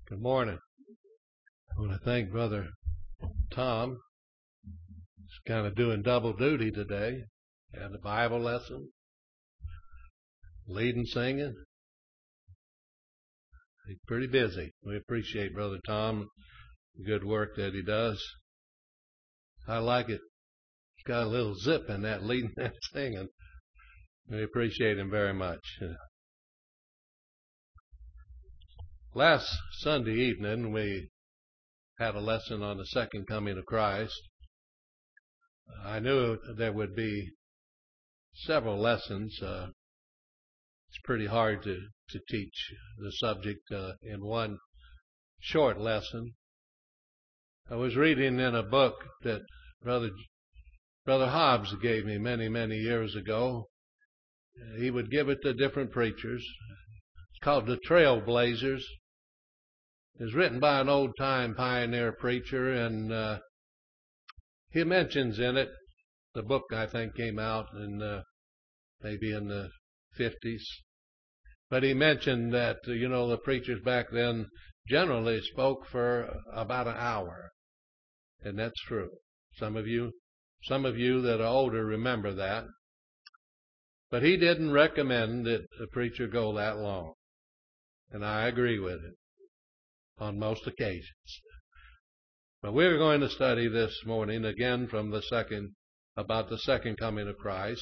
Good morning. I want to thank Brother Tom. He's kind of doing double duty today. Had a Bible lesson, leading singing. He's pretty busy. We appreciate Brother Tom, the good work that he does. I like it. He's got a little zip in that leading and singing. We appreciate him very much. Last Sunday evening, we had a lesson on the second coming of Christ. I knew there would be several lessons. It's pretty hard to teach the subject in one short lesson. I was reading in a book that Brother Hobbs gave me many years ago. He would give it to different preachers. It's called The Trailblazers. It was written by an old-time pioneer preacher, and he mentions in it, the book I think came out in maybe in the 50s, but he mentioned that, the preachers back then generally spoke for about an hour, and that's true. Some of you that are older remember that, but he didn't recommend that a preacher go that long, and I agree with it on most occasions. But we're going to study this morning again from about the second coming of Christ.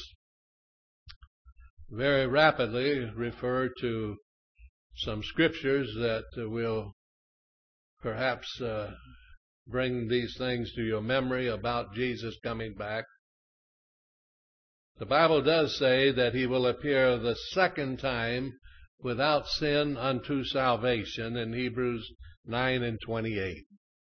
Very rapidly refer to some scriptures that will perhaps bring these things to your memory about Jesus coming back. The Bible does say that he will appear the second time without sin unto salvation in Hebrews 9:28.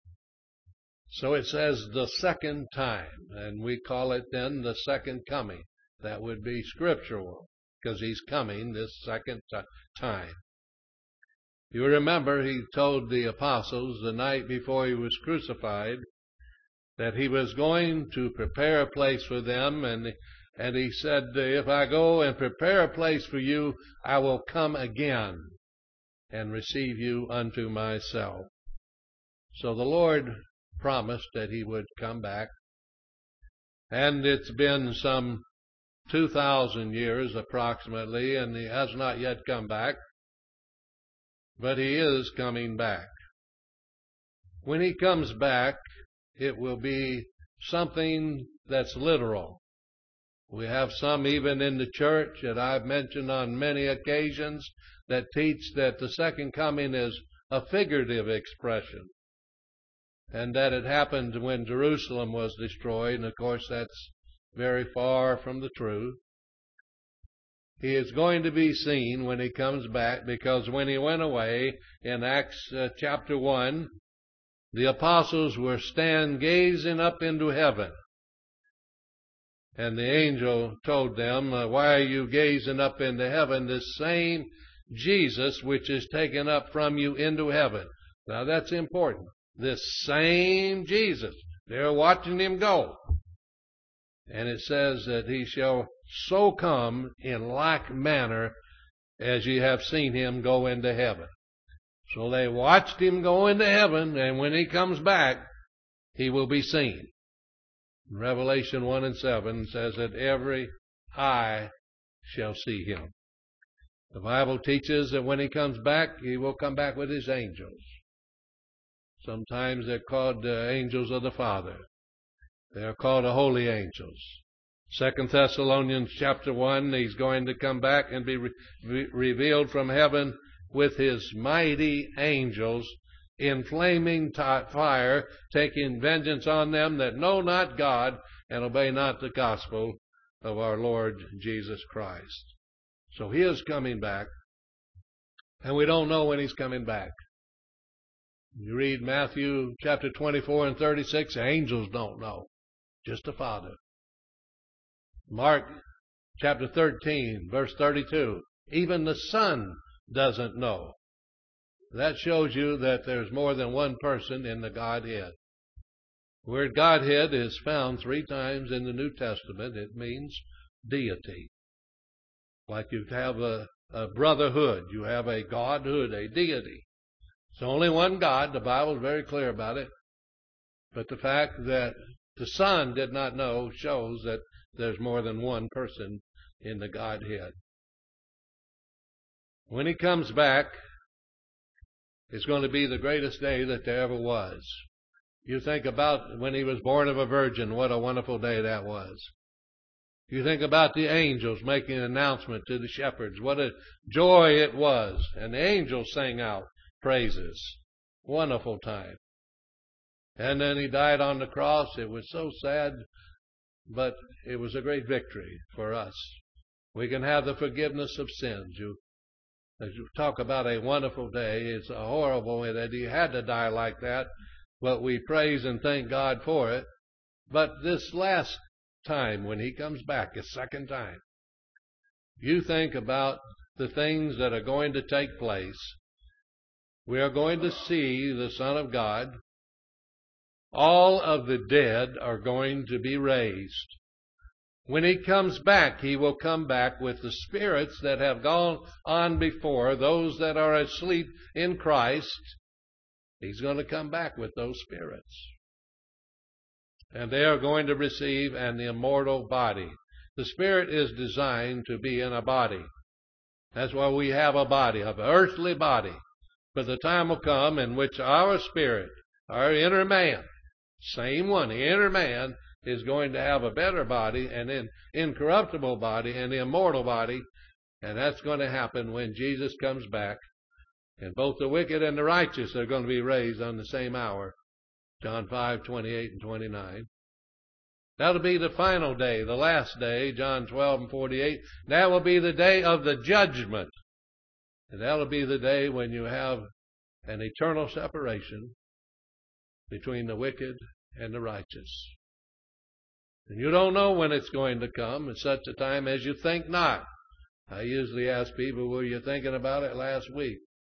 So it says the second time, and we call it then the second coming. That would be scriptural, because he's coming this second time. You remember he told the apostles the night before he was crucified that he was going to prepare a place for them, and he said, if I go and prepare a place for you, I will come again and receive you unto myself. So the Lord promised that he would come back, and it's been some 2,000 years approximately, and he has not yet come back, but he is coming back. When he comes back, it will be something that's literal. We have some even in the church that I've mentioned on many occasions that teach that the second coming is a figurative expression, and that it happened when Jerusalem was destroyed, and of course that's very far from the truth. He is going to be seen when he comes back, because when he went away in Acts chapter 1, the apostles were gazing up into heaven. And the angel told them, why are you gazing up into heaven? This same Jesus which is taken up from you into heaven. Now that's important. This same Jesus. They're watching him go. And it says that he shall so come in like manner as ye have seen him go into heaven. So they watched him go into heaven, and when he comes back, he will be seen. Revelation 1:7 says that every eye shall see him. The Bible teaches that when he comes back, he will come back with his angels. Sometimes they're called angels of the Father. They are called the holy angels. 2 Thessalonians chapter 1, he's going to come back and be revealed from heaven with his mighty angels in flaming fire, taking vengeance on them that know not God and obey not the gospel of our Lord Jesus Christ. So he is coming back, and we don't know when he's coming back. You read Matthew chapter 24 and 36, angels don't know, just the Father. Mark chapter 13, verse 32, even the Son doesn't know. That shows you that there's more than one person in the Godhead. The word Godhead is found 3 times in the New Testament. It means deity. Like you have a brotherhood, you have a godhood, a deity. It's only one God. The Bible is very clear about it. But the fact that the Son did not know shows that there's more than one person in the Godhead. When he comes back, it's going to be the greatest day that there ever was. You think about when he was born of a virgin, what a wonderful day that was. You think about the angels making an announcement to the shepherds, what a joy it was. And the angels sang out praises. Wonderful time. And then he died on the cross. It was so sad, but it was a great victory for us. We can have the forgiveness of sins. As you talk about a wonderful day, it's a horrible way that he had to die like that, but we praise and thank God for it. But this last time when he comes back, a second time, you think about the things that are going to take place. We are going to see the Son of God. All of the dead are going to be raised. When he comes back, he will come back with the spirits that have gone on before, those that are asleep in Christ. He's going to come back with those spirits. And they are going to receive an immortal body. The spirit is designed to be in a body. That's why we have a body, an earthly body. But the time will come in which our spirit, our inner man, same one, the inner man, is going to have a better body, an incorruptible body, an immortal body. And that's going to happen when Jesus comes back. And both the wicked and the righteous are going to be raised on the same hour. John 5:28 and 29. That'll be the final day, the last day, John 12 and 48. That will be the day of the judgment. And that'll be the day when you have an eternal separation between the wicked and the righteous. And you don't know when it's going to come at such a time as you think not. I usually ask people, were you thinking about it last week?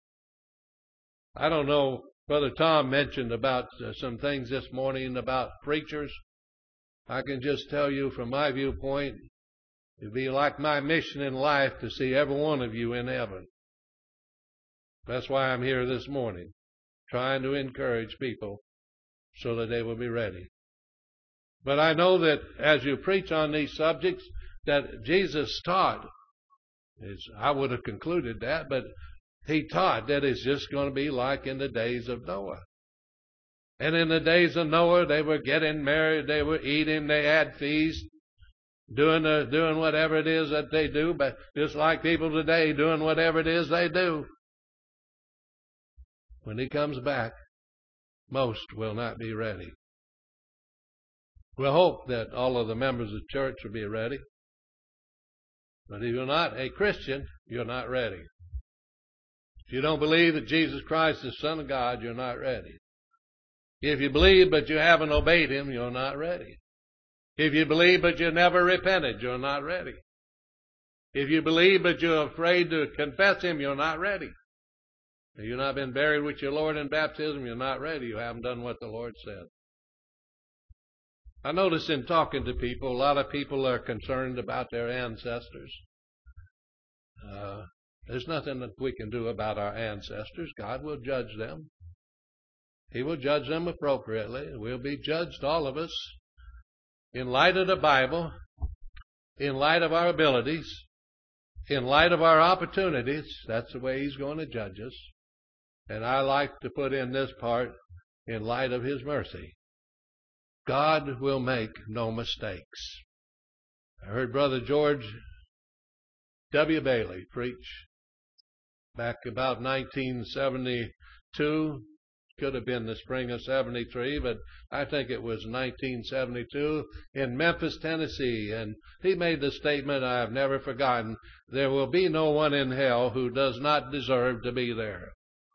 I don't know. Brother Tom mentioned about some things this morning about preachers. I can just tell you from my viewpoint, it'd be like my mission in life to see every one of you in heaven. That's why I'm here this morning, trying to encourage people so that they will be ready. But I know that as you preach on these subjects, that Jesus taught, I would have concluded that, but he taught that it's just going to be like in the days of Noah. And in the days of Noah, they were getting married, they were eating, they had feasts, doing whatever it is that they do, but just like people today doing whatever it is they do. When he comes back, most will not be ready. We'll hope that all of the members of the church will be ready. But if you're not a Christian, you're not ready. If you don't believe that Jesus Christ is the Son of God, you're not ready. If you believe but you haven't obeyed him, you're not ready. If you believe but you never repented, you're not ready. If you believe but you're afraid to confess him, you're not ready. If you've not been buried with your Lord in baptism, you're not ready. You haven't done what the Lord said. I notice in talking to people, a lot of people are concerned about their ancestors. There's nothing that we can do about our ancestors. God will judge them. He will judge them appropriately. We'll be judged, all of us, in light of the Bible, in light of our abilities, in light of our opportunities. That's the way he's going to judge us. And I like to put in this part, in light of his mercy. God will make no mistakes. I heard Brother George W. Bailey preach back about 1972. Could have been the spring of 73, but I think it was 1972 in Memphis, Tennessee. And he made the statement I have never forgotten: there will be no one in hell who does not deserve to be there.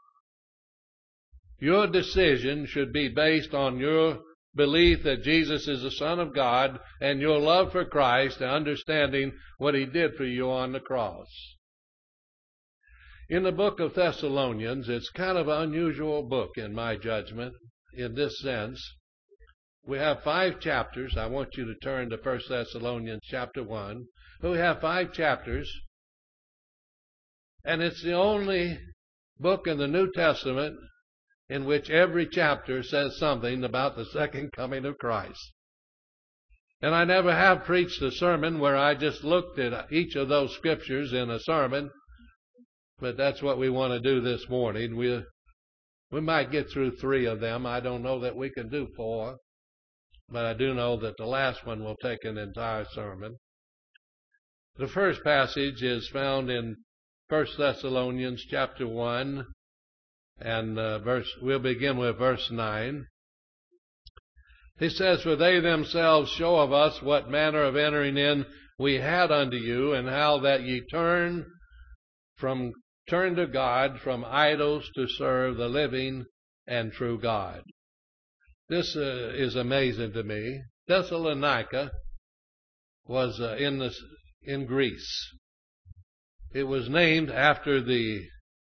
Your decision should be based on your belief that Jesus is the Son of God and your love for Christ and understanding what he did for you on the cross. In the book of Thessalonians, it's kind of an unusual book in my judgment in this sense. We have 5 chapters. I want you to turn to 1 Thessalonians chapter 1. We have 5 chapters, and it's the only book in the New Testament in which every chapter says something about the second coming of Christ. And I never have preached a sermon where I just looked at each of those scriptures in a sermon, but that's what we want to do this morning. We might get through 3 of them. I don't know that we can do 4, but I do know that the last one will take an entire sermon. The first passage is found in 1 Thessalonians chapter 1, and we'll begin with verse 9. He says, "For they themselves show of us what manner of entering in we had unto you, and how that ye turned to God from idols to serve the living and true God." This is amazing to me. Thessalonica was in Greece. It was named after the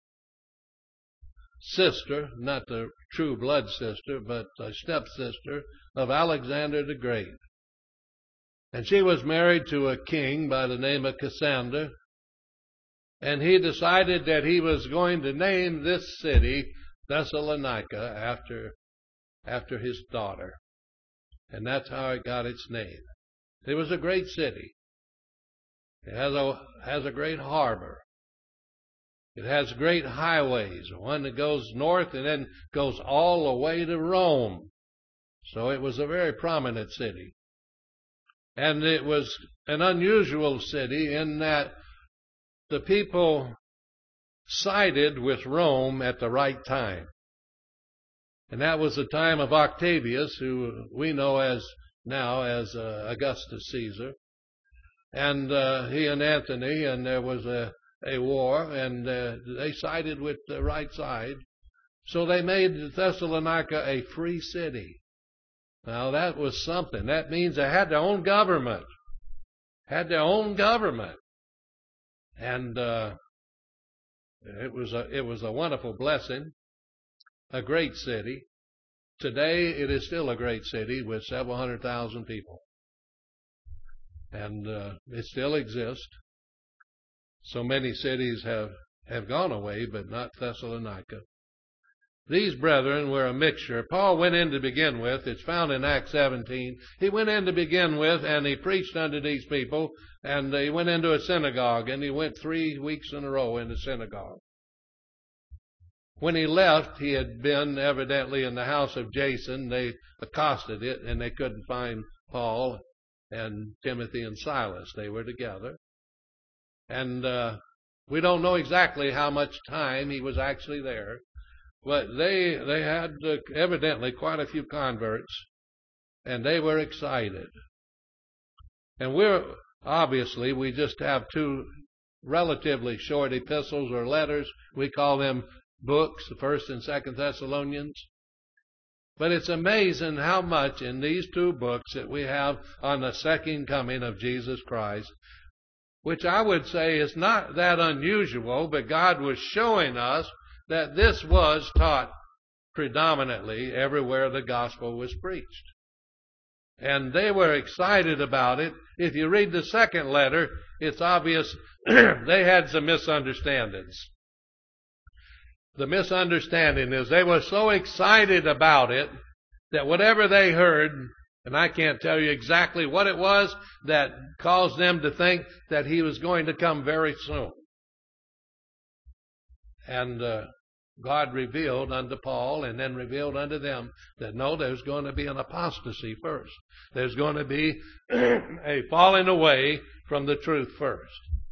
sister, not the true blood sister, but a stepsister of Alexander the Great. And she was married to a king by the name of Cassander. And he decided that he was going to name this city Thessalonica after his daughter. And that's how it got its name. It was a great city. It has a great harbor. It has great highways, one that goes north and then goes all the way to Rome. So it was a very prominent city. And it was an unusual city in that the people sided with Rome at the right time. And that was the time of Octavius, who we know now as Augustus Caesar. And he and Antony, and there was a war, and they sided with the right side. So they made Thessalonica a free city. Now that was something. That means they had their own government. And it was a wonderful blessing, a great city. Today it is still a great city with several 100,000 people. And it still exists. So many cities have gone away, but not Thessalonica. These brethren were a mixture. Paul went in to begin with. It's found in Acts 17. He went in to begin with, and he preached unto these people, and he went into a synagogue, and he went 3 weeks in a row in the synagogue. When he left, he had been evidently in the house of Jason. They accosted it, and they couldn't find Paul and Timothy and Silas. They were together. And we don't know exactly how much time he was actually there. But they had evidently quite a few converts, and they were excited. And we just have 2 relatively short epistles or letters. We call them books, the 1st and 2nd Thessalonians. But it's amazing how much in these 2 books that we have on the second coming of Jesus Christ, which I would say is not that unusual, but God was showing us that this was taught predominantly everywhere the gospel was preached. And they were excited about it. If you read the 2nd letter, it's obvious they had some misunderstandings. The misunderstanding is they were so excited about it that whatever they heard, and I can't tell you exactly what it was, that caused them to think that he was going to come very soon. And God revealed unto Paul and then revealed unto them that no, there's going to be an apostasy first. There's going to be a falling away from the truth first.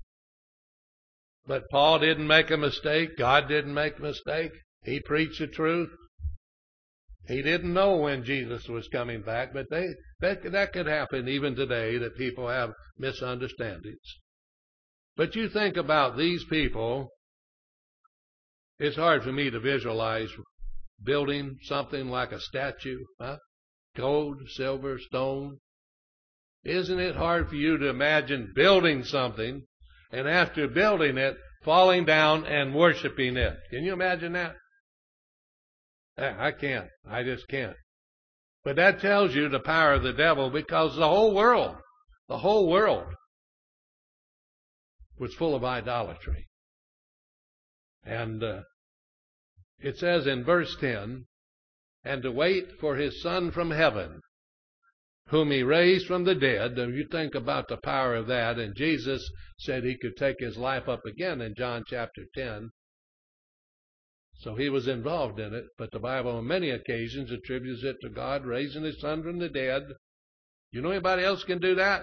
But Paul didn't make a mistake. God didn't make a mistake. He preached the truth. He didn't know when Jesus was coming back, but that could happen even today, that people have misunderstandings. But you think about these people. It's hard for me to visualize building something like a statue, gold, silver, stone. Isn't it hard for you to imagine building something and after building it, falling down and worshiping it? Can you imagine that? I can't. I just can't. But that tells you the power of the devil, because the whole world was full of idolatry. And It says in verse 10, and to wait for his Son from heaven, whom he raised from the dead. And you think about the power of that. And Jesus said he could take his life up again in John chapter 10. So he was involved in it. But the Bible on many occasions attributes it to God raising his Son from the dead. You know anybody else can do that?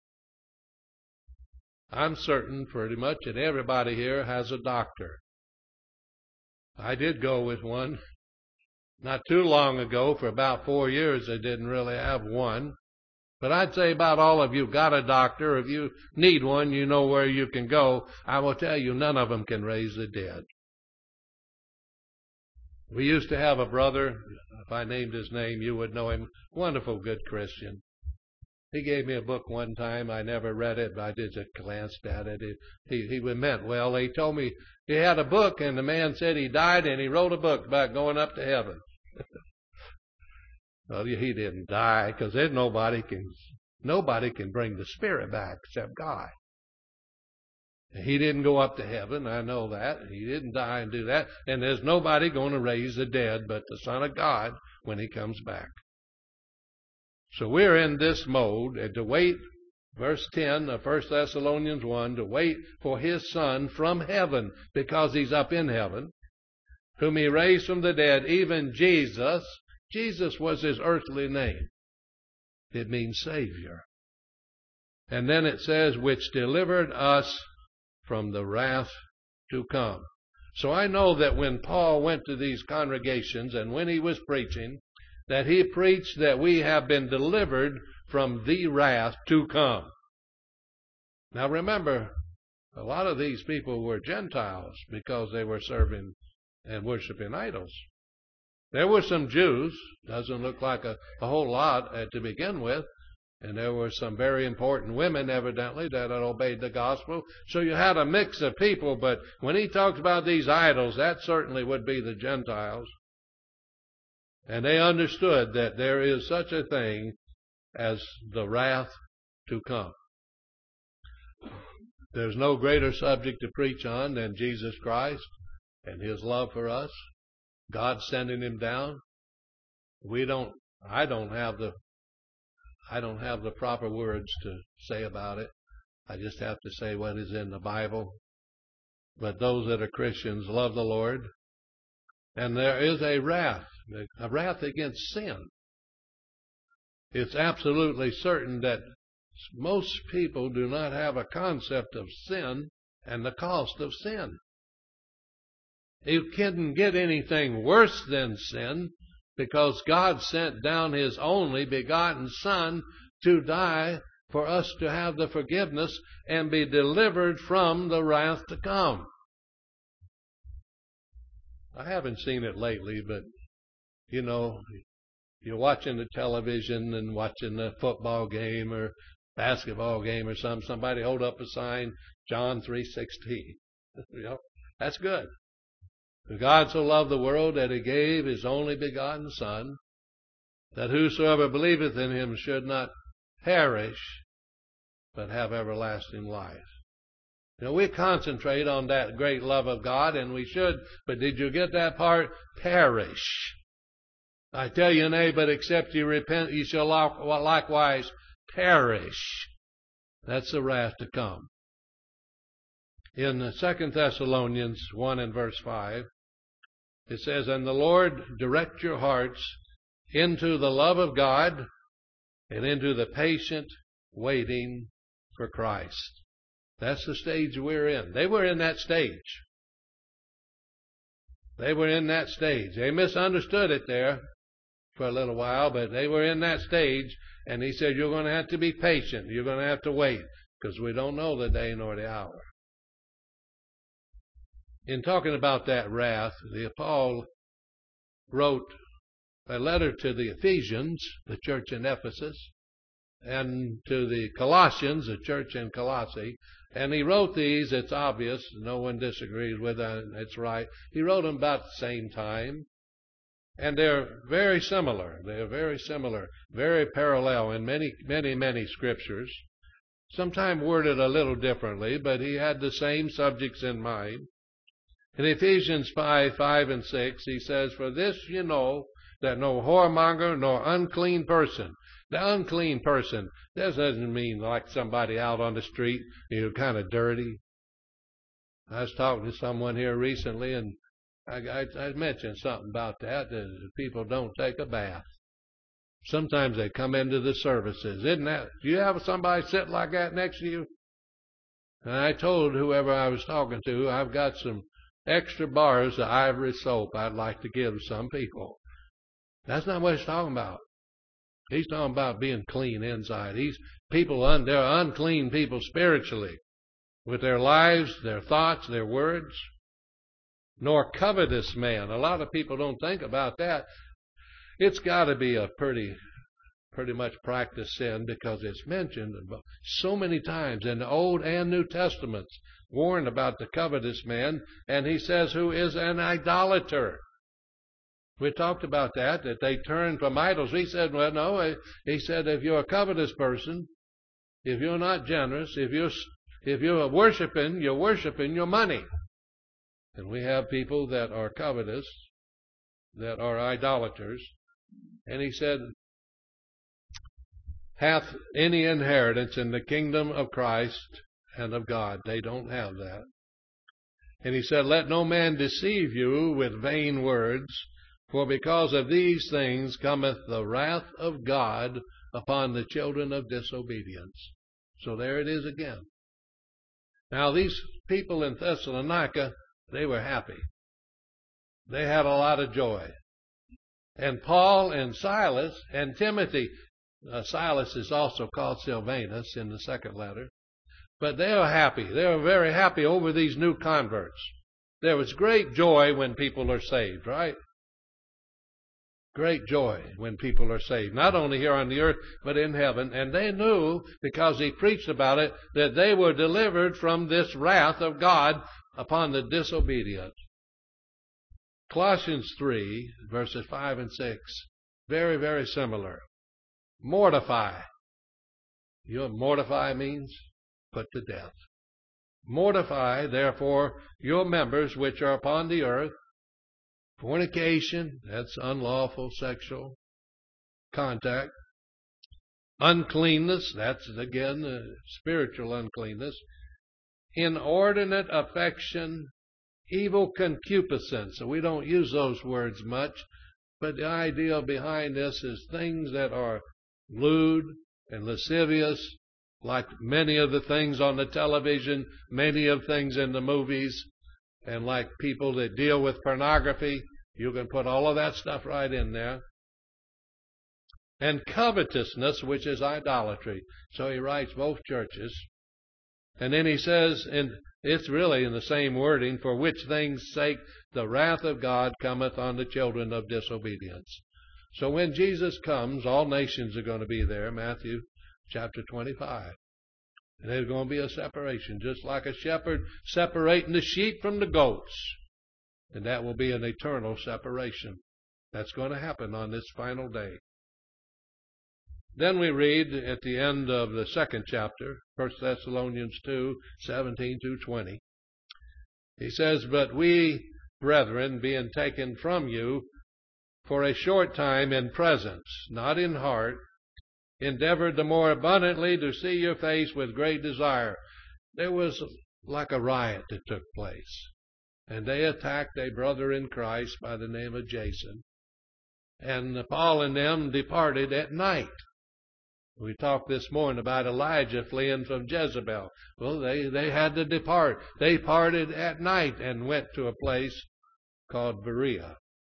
I'm certain pretty much that everybody here has a doctor. I did go with one. Not too long ago, for about 4 years, I didn't really have one. But I'd say about all of you got a doctor. If you need one, you know where you can go. I will tell you, none of them can raise the dead. We used to have a brother, if I named his name, you would know him, wonderful, good Christian. He gave me a book one time. I never read it, but I just glanced at it. He meant well. He told me he had a book, and the man said he died, and he wrote a book about going up to heaven. Well, he didn't die, because there's nobody can bring the Spirit back except God. He didn't go up to heaven, I know that. He didn't die and do that. And there's nobody going to raise the dead but the Son of God when he comes back. So we're in this mode, and to wait, verse 10 of 1 Thessalonians 1, to wait for his Son from heaven, because he's up in heaven, whom he raised from the dead, even Jesus. Jesus was his earthly name. It means Savior. And then it says, which delivered us from the wrath to come. So I know that when Paul went to these congregations and when he was preaching, that he preached that we have been delivered from the wrath to come. Now remember, a lot of these people were Gentiles because they were serving and worshiping idols. There were some Jews, doesn't look like a whole lot to begin with, and there were some very important women, evidently, that had obeyed the gospel. So you had a mix of people, but when he talks about these idols, that certainly would be the Gentiles. And they understood that there is such a thing as the wrath to come. There's no greater subject to preach on than Jesus Christ and his love for us. God sending him down. I don't have the proper words to say about it. I just have to say what is in the Bible. But those that are Christians love the Lord. And there is a wrath against sin. It's absolutely certain that most people do not have a concept of sin and the cost of sin. You couldn't get anything worse than sin, because God sent down his only begotten Son to die for us to have the forgiveness and be delivered from the wrath to come. I haven't seen it lately, but, you know, you're watching the television and watching a football game or basketball game or something. Somebody hold up a sign, John 3:16. You know, that's good. For God so loved the world that he gave his only begotten Son, that whosoever believeth in him should not perish, but have everlasting life. You know, we concentrate on that great love of God, and we should, but did you get that part? Perish. I tell you, nay, but except you repent, ye shall likewise perish. That's the wrath to come. In 2 Thessalonians 1 and verse 5, it says, and the Lord direct your hearts into the love of God and into the patient waiting for Christ. That's the stage we're in. They were in that stage. They were in that stage. They misunderstood it there for a little while, but they were in that stage, and he said, you're going to have to be patient. You're going to have to wait, because we don't know the day nor the hour. In talking about that wrath, Paul wrote a letter to the Ephesians, the church in Ephesus, and to the Colossians, the church in Colossae. And he wrote these, it's obvious, no one disagrees with it, it's right. He wrote them about the same time. And they're very similar. They're very similar, very parallel in many, many, many scriptures. Sometimes worded a little differently, but he had the same subjects in mind. In Ephesians 5 and 6, he says, "For this you know, that no whoremonger nor unclean person." The unclean person, that doesn't mean like somebody out on the street, kind of dirty. I was talking to someone here recently, and I mentioned something about that people don't take a bath. Sometimes they come into the services. Do you have somebody sit like that next to you? And I told whoever I was talking to, I've got some extra bars of ivory soap I'd like to give some people. That's not what he's talking about. He's talking about being clean inside. They're unclean people spiritually, with their lives, their thoughts, their words. Nor covetous man. A lot of people don't think about that. It's got to be a pretty much practiced sin, because it's mentioned so many times in the Old and New Testaments, warned about the covetous man, and he says who is an idolater. We talked about that they turn from idols. He said, well, no, he said if you're a covetous person, if you're not generous, if you're worshiping, you're worshiping your money. And we have people that are covetous, that are idolaters. And he said, hath any inheritance in the kingdom of Christ and of God. They don't have that. And he said, let no man deceive you with vain words, for because of these things cometh the wrath of God upon the children of disobedience. So there it is again. Now these people in Thessalonica, they were happy. They had a lot of joy. And Paul and Silas and Timothy, Silas is also called Silvanus in the second letter, but they are happy. They are very happy over these new converts. There was great joy when people are saved, right? Great joy when people are saved, not only here on the earth, but in heaven. And they knew, because he preached about it, that they were delivered from this wrath of God upon the disobedient. Colossians 3, verses 5 and 6, very, very similar. Mortify. You know what mortify means? Put to death. Mortify, therefore, your members which are upon the earth. Fornication, that's unlawful sexual contact. Uncleanness, that's again spiritual uncleanness. Inordinate affection, evil concupiscence. So we don't use those words much, but the idea behind this is things that are lewd and lascivious, like many of the things on the television, many of things in the movies, and like people that deal with pornography. You can put all of that stuff right in there. And covetousness, which is idolatry. So he writes both churches. And then he says, and it's really in the same wording, for which things' sake the wrath of God cometh on the children of disobedience. So when Jesus comes, all nations are going to be there, Matthew chapter 25. And there's going to be a separation, just like a shepherd separating the sheep from the goats. And that will be an eternal separation. That's going to happen on this final day. Then we read at the end of the second chapter, 1 Thessalonians 2, 17 through 20. He says, but we, brethren, being taken from you for a short time in presence, not in heart, endeavored the more abundantly to see your face with great desire. There was like a riot that took place. And they attacked a brother in Christ by the name of Jason. And Paul and them departed at night. We talked this morning about Elijah fleeing from Jezebel. Well, they had to depart. They parted at night and went to a place called Berea.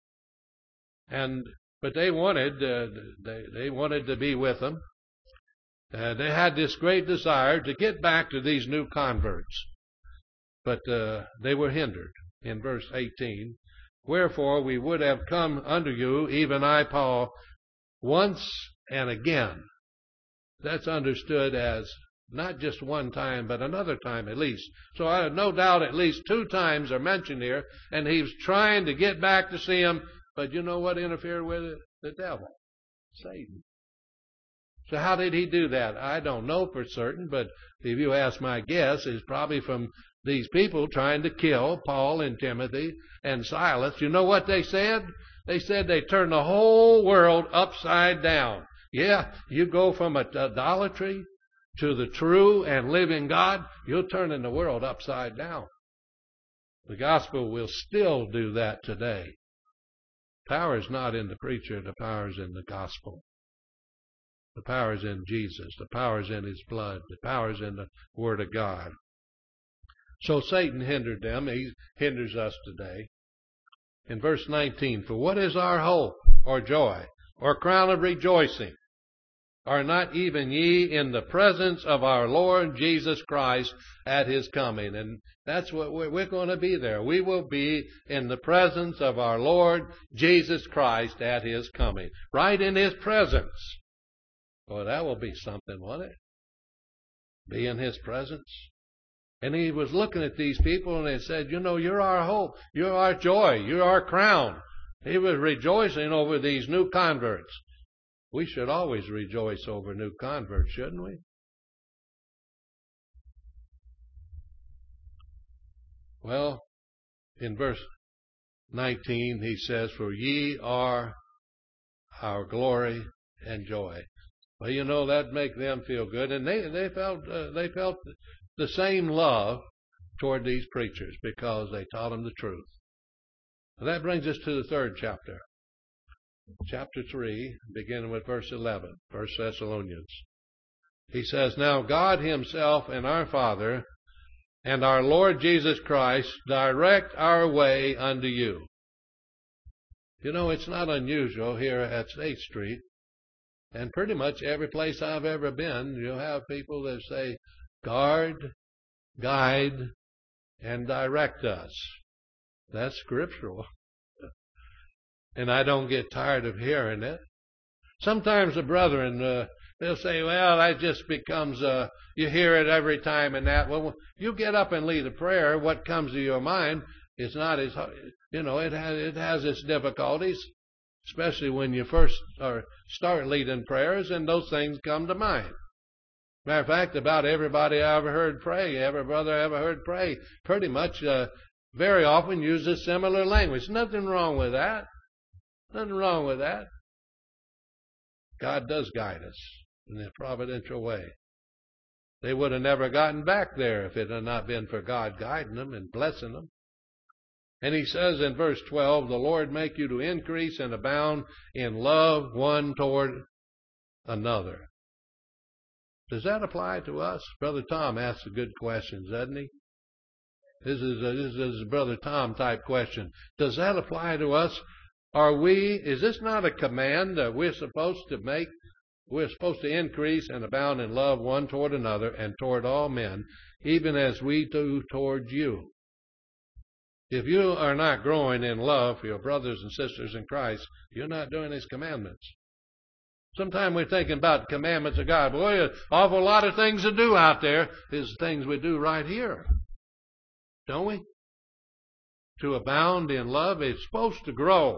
But they wanted to be with them. They had this great desire to get back to these new converts. But they were hindered. In verse 18, wherefore we would have come unto you, even I, Paul, once and again. That's understood as not just one time, but another time at least. So I have no doubt at least 2 times are mentioned here, and he was trying to get back to see him, but you know what interfered with it? The devil, Satan. So how did he do that? I don't know for certain, but if you ask my guess, it's probably from these people trying to kill Paul and Timothy and Silas, you know what they said? They said they turned the whole world upside down. Yeah, you go from idolatry to the true and living God, you're turning the world upside down. The gospel will still do that today. Power is not in the preacher, the power is in the gospel. The power is in Jesus. The power is in his blood. The power is in the Word of God. So Satan hindered them. He hinders us today. In verse 19, for what is our hope or joy or crown of rejoicing? Are not even ye in the presence of our Lord Jesus Christ at his coming? And that's what we're going to be there. We will be in the presence of our Lord Jesus Christ at his coming. Right in his presence. Well, that will be something, won't it? Be in his presence. And he was looking at these people and they said, you know, you're our hope. You're our joy. You're our crown. He was rejoicing over these new converts. We should always rejoice over new converts, shouldn't we? Well, in verse 19, he says, for ye are our glory and joy. Well, you know, that'd make them feel good. And they felt the same love toward these preachers because they taught them the truth. And that brings us to the third chapter. Chapter 3, beginning with verse 11, 1 Thessalonians. He says, now God himself and our Father and our Lord Jesus Christ direct our way unto you. You know, it's not unusual here at State Street, and pretty much every place I've ever been, you'll have people that say, guard, guide, and direct us. That's scriptural. And I don't get tired of hearing it. Sometimes the brethren, they'll say, well, that just becomes, you hear it every time and that. Well, you get up and lead a prayer. What comes to your mind is not as, you know, it has its difficulties, especially when you first start leading prayers and those things come to mind. Matter of fact, about everybody I ever heard pray, every brother I ever heard pray, pretty much very often uses similar language. Nothing wrong with that. Nothing wrong with that. God does guide us in a providential way. They would have never gotten back there if it had not been for God guiding them and blessing them. And he says in verse 12, the Lord make you to increase and abound in love one toward another. Does that apply to us? Brother Tom asks a good question, doesn't he? This is a Brother Tom type question. Does that apply to us? Is this not a command that we're supposed to make? We're supposed to increase and abound in love one toward another and toward all men, even as we do toward you. If you are not growing in love for your brothers and sisters in Christ, you're not doing his commandments. Sometimes we're thinking about the commandments of God. Boy, an awful lot of things to do out there is things we do right here. Don't we? To abound in love, it's supposed to grow.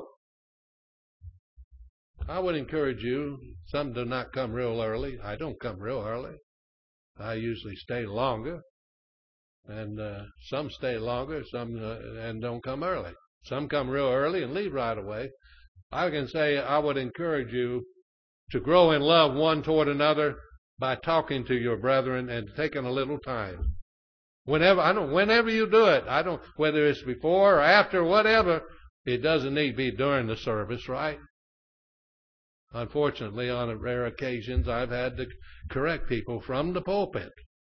I would encourage you, some do not come real early. I don't come real early. I usually stay longer. And some stay longer, some and don't come early. Some come real early and leave right away. I can say I would encourage you to grow in love one toward another by talking to your brethren and taking a little time. Whenever you do it, whether it's before or after, whatever, it doesn't need to be during the service, right? Unfortunately, on rare occasions, I've had to correct people from the pulpit.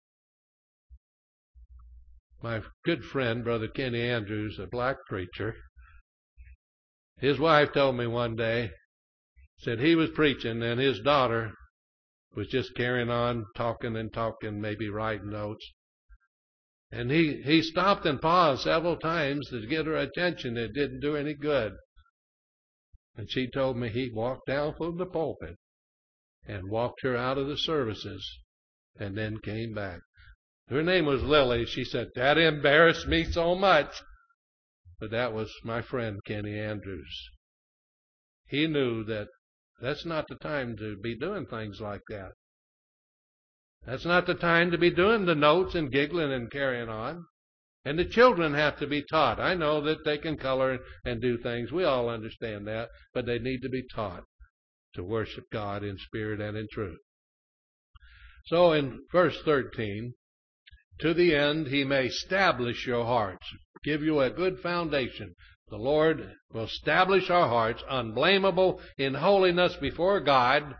My good friend, Brother Kenny Andrews, a black preacher, his wife told me one day, said he was preaching and his daughter was just carrying on, talking and talking, maybe writing notes. And he stopped and paused several times to get her attention. It didn't do any good. And she told me he walked down from the pulpit and walked her out of the services and then came back. Her name was Lily. She said, that embarrassed me so much. But that was my friend Kenny Andrews. He knew that that's not the time to be doing things like that. That's not the time to be doing the notes and giggling and carrying on. And the children have to be taught. I know that they can color and do things. We all understand that. But they need to be taught to worship God in spirit and in truth. So in verse 13, to the end he may establish your hearts, give you a good foundation. The Lord will establish our hearts unblameable in holiness before God.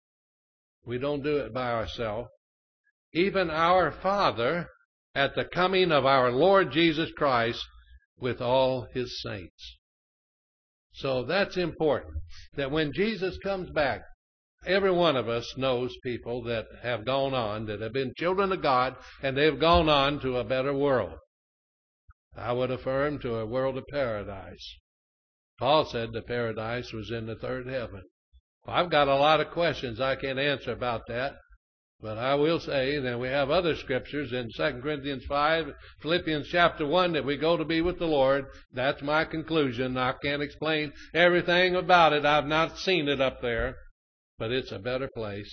We don't do it by ourselves. Even our Father at the coming of our Lord Jesus Christ with all his saints. So that's important, that when Jesus comes back, every one of us knows people that have gone on, that have been children of God, and they've gone on to a better world. I would affirm to a world of paradise. Paul said the paradise was in the third heaven. Well, I've got a lot of questions I can't answer about that. But I will say that we have other scriptures in 2 Corinthians 5, Philippians chapter 1, that we go to be with the Lord. That's my conclusion. I can't explain everything about it. I've not seen it up there. But it's a better place.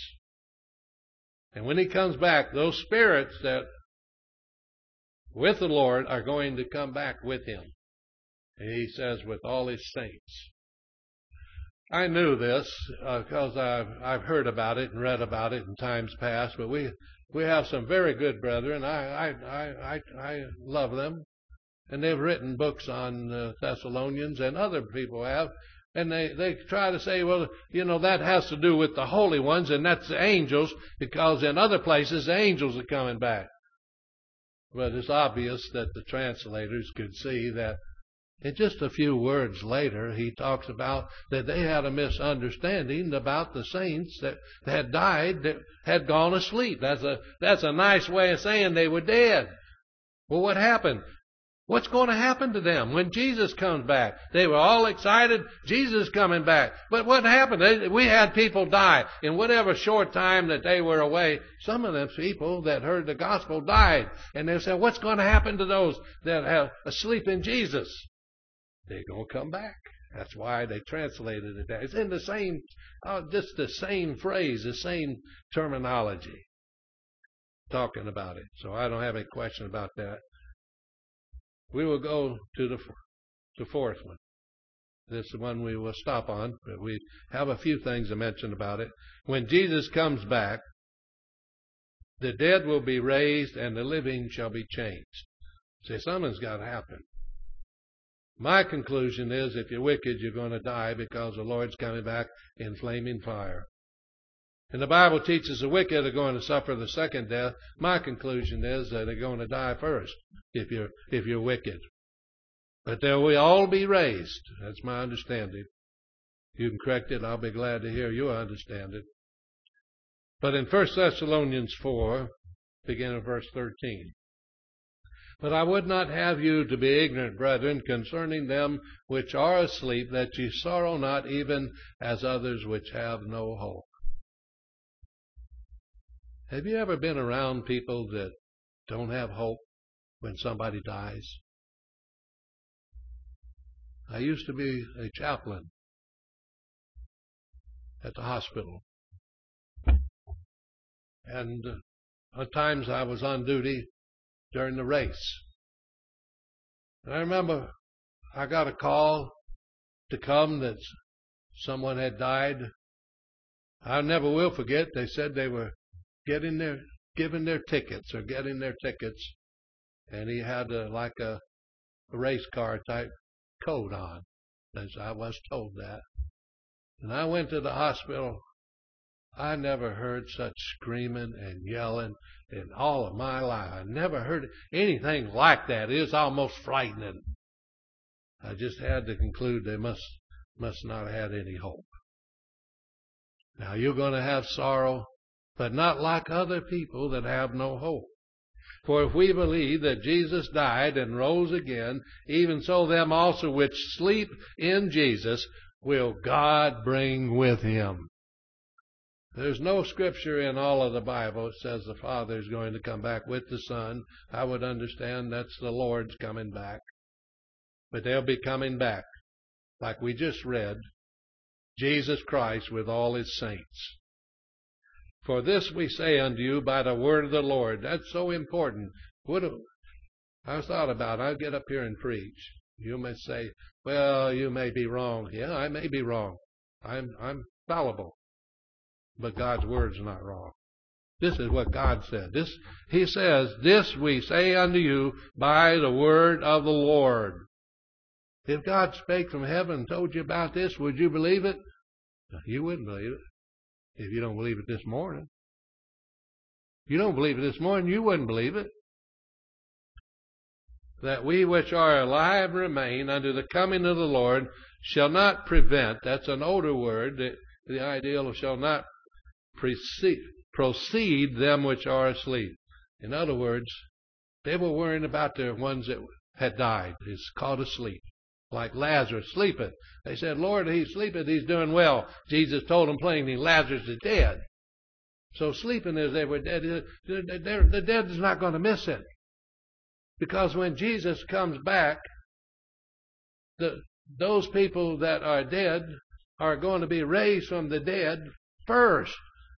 And when he comes back, those spirits that with the Lord are going to come back with him. And he says, with all his saints. I knew this because I've heard about it and read about it in times past, but we have some very good brethren. I love them, and they've written books on Thessalonians, and other people have, and they try to say, well, that has to do with the holy ones, and that's the angels, because in other places the angels are coming back. But it's obvious that the translators could see that. And just a few words later, he talks about that they had a misunderstanding about the saints that had died, that had gone asleep. That's a nice way of saying they were dead. Well, what happened? What's going to happen to them when Jesus comes back? They were all excited. Jesus is coming back. But what happened? We had people die. In whatever short time that they were away, some of them people that heard the gospel died. And they said, what's going to happen to those that are asleep in Jesus? They're going to come back. That's why they translated it that. It's in the same, just the same phrase, the same terminology, talking about it. So I don't have any question about that. We will go to the fourth one. This is the one we will stop on, but we have a few things to mention about it. When Jesus comes back, the dead will be raised and the living shall be changed. See, something's got to happen. My conclusion is if you're wicked, you're going to die because the Lord's coming back in flaming fire. And the Bible teaches the wicked are going to suffer the second death. My conclusion is that they're going to die first if you're wicked. But they will all be raised. That's my understanding. You can correct it. I'll be glad to hear you understand it. But in 1 Thessalonians 4, beginning of verse 13. But I would not have you to be ignorant, brethren, concerning them which are asleep, that ye sorrow not even as others which have no hope. Have you ever been around people that don't have hope when somebody dies? I used to be a chaplain at the hospital. And at times I was on duty during the race. And I remember I got a call to come that someone had died. I never will forget, they said they were giving their tickets, and he had like a race car type coat on, as I was told that. And I went to the hospital. I never heard such screaming and yelling in all of my life. I never heard anything like that. It was almost frightening. I just had to conclude they must not have had any hope. Now you're going to have sorrow, but not like other people that have no hope. For if we believe that Jesus died and rose again, even so them also which sleep in Jesus will God bring with him. There's no scripture in all of the Bible that says the Father is going to come back with the Son. I would understand that's the Lord's coming back. But they'll be coming back, like we just read, Jesus Christ with all his saints. For this we say unto you by the word of the Lord. That's so important. I thought about it. I'll get up here and preach. You may say, well, you may be wrong. Yeah, I may be wrong. I'm fallible. But God's word's not wrong. This is what God said. He says, this we say unto you by the word of the Lord. If God spake from heaven and told you about this, would you believe it? You wouldn't believe it if you don't believe it this morning. If you don't believe it this morning, you wouldn't believe it. That we which are alive remain unto the coming of the Lord shall not prevent. That's an older word. The ideal of shall not proceed them which are asleep. In other words, they were worrying about the ones that had died. It's called asleep. Like Lazarus sleepeth. They said, Lord, he sleepeth, he's doing well. Jesus told them plainly, Lazarus is dead. So sleeping as they were dead, the dead is not going to miss it. Because when Jesus comes back, those people that are dead are going to be raised from the dead first,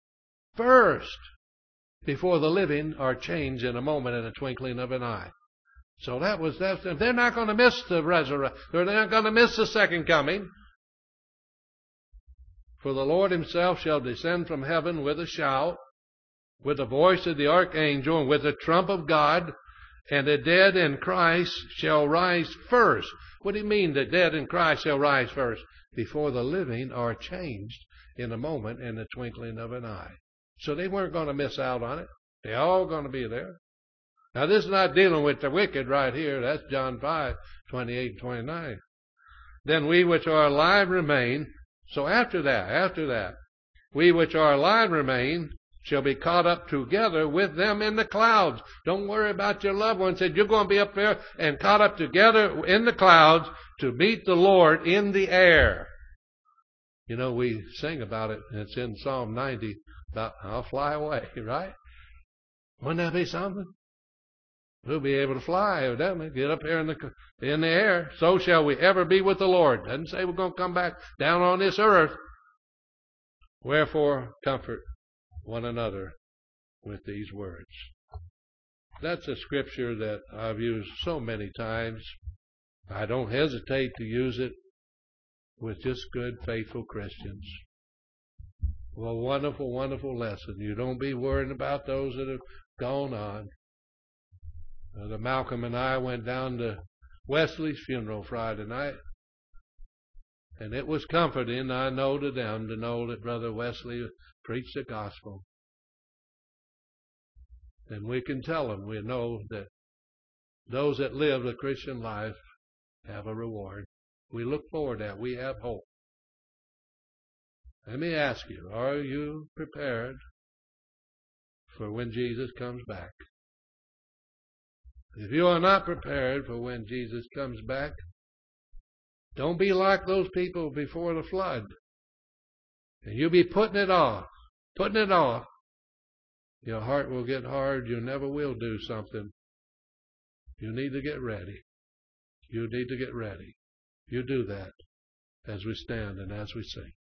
before the living are changed in a moment, in a twinkling of an eye. So they're not going to miss the resurrection. They're not going to miss the second coming. For the Lord himself shall descend from heaven with a shout, with the voice of the archangel, and with the trump of God, and the dead in Christ shall rise first. What do you mean the dead in Christ shall rise first? Before the living are changed in a moment, in the twinkling of an eye. So they weren't going to miss out on it. They're all going to be there. Now this is not dealing with the wicked right here. That's John 5:28 and 29. Then we which are alive remain. So after that, we which are alive remain shall be caught up together with them in the clouds. Don't worry about your loved ones. Said you're going to be up there and caught up together in the clouds to meet the Lord in the air. You know, we sing about it. It's in Psalm 90 about I'll fly away, right? Wouldn't that be something? We'll be able to fly, evidently, get up here in the air. So shall we ever be with the Lord. Doesn't say we're going to come back down on this earth. Wherefore, comfort one another with these words. That's a scripture that I've used so many times. I don't hesitate to use it with just good, faithful Christians. Well, wonderful, wonderful lesson. You don't be worrying about those that have gone on. Malcolm and I went down to Wesley's funeral Friday night. And it was comforting, I know, to them to know that Brother Wesley preached the gospel. And we can tell them, we know that those that live the Christian life have a reward. We look forward to that. We have hope. Let me ask you, are you prepared for when Jesus comes back? If you are not prepared for when Jesus comes back, don't be like those people before the flood. And you'll be putting it off. Your heart will get hard. You never will do something. You need to get ready. You do that as we stand and as we sing.